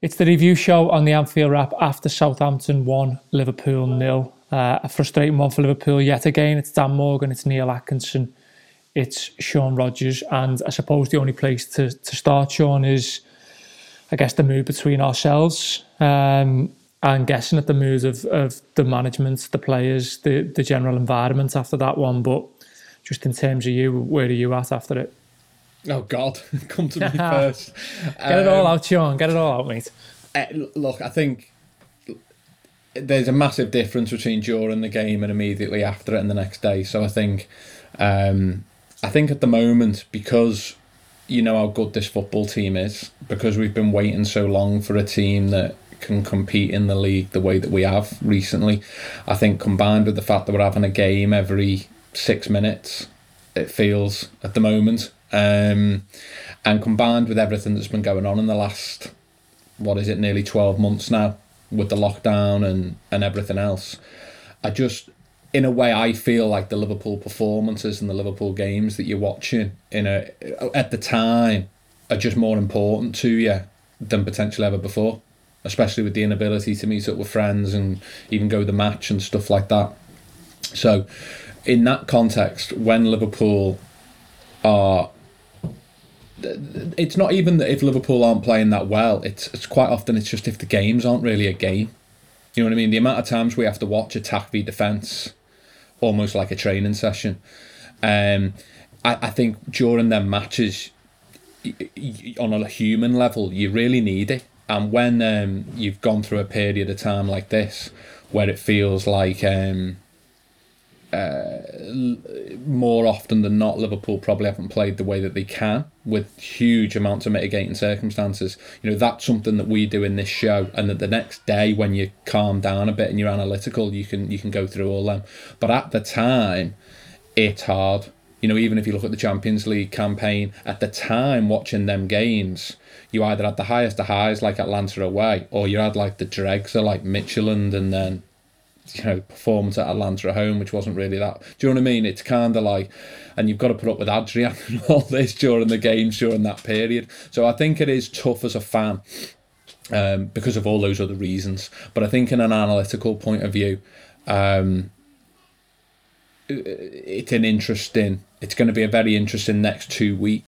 It's the review show on the Anfield Wrap after Southampton 1, Liverpool 0. A frustrating one for Liverpool yet again. It's Dan Morgan, it's Neil Atkinson, it's Sean Rogers. And I suppose the only place to start, Sean, is, I guess, the mood between ourselves. And guessing at the mood of the management, the players, the general environment after that one. But just in terms of you, where are you at after it? Oh, God, come to me first. Get it all out, Sean. Get it all out, mate. Look, I think there's a massive difference between during the game and immediately after it and the next day. So I think at the moment, because you know how good this football team is, because we've been waiting so long for a team that can compete in the league the way that we have recently, I think combined with the fact that we're having a game every 6 minutes, it feels at the moment. And combined with everything that's been going on in the last, nearly 12 months now, with the lockdown and everything else, in a way, I feel like the Liverpool performances and the Liverpool games that you're watching at the time are just more important to you than potentially ever before, especially with the inability to meet up with friends and even go to the match and stuff like that. So in that context, when Liverpool are... It's not even that if Liverpool aren't playing that well, it's quite often it's just if the games aren't really a game. You know what I mean? The amount of times we have to watch attack v defence, almost like a training session. I think during them matches, on a human level, you really need it. And when you've gone through a period of time like this, where it feels like more often than not, Liverpool probably haven't played the way that they can, with huge amounts of mitigating circumstances. You know, that's something that we do in this show, and that the next day when you calm down a bit and you're analytical, you can go through all them. But at the time, it's hard. You know, even if you look at the Champions League campaign, at the time watching them games, you either had the highest of highs like Atlanta away, or you had like the dregs of like Midtjylland, and then performance at Atlanta at home, which wasn't really that. Do you know what I mean? It's kind of like, and you've got to put up with Adrian and all this during the games during that period. So I think it is tough as a fan because of all those other reasons. But I think in an analytical point of view, it's going to be a very interesting next 2 weeks.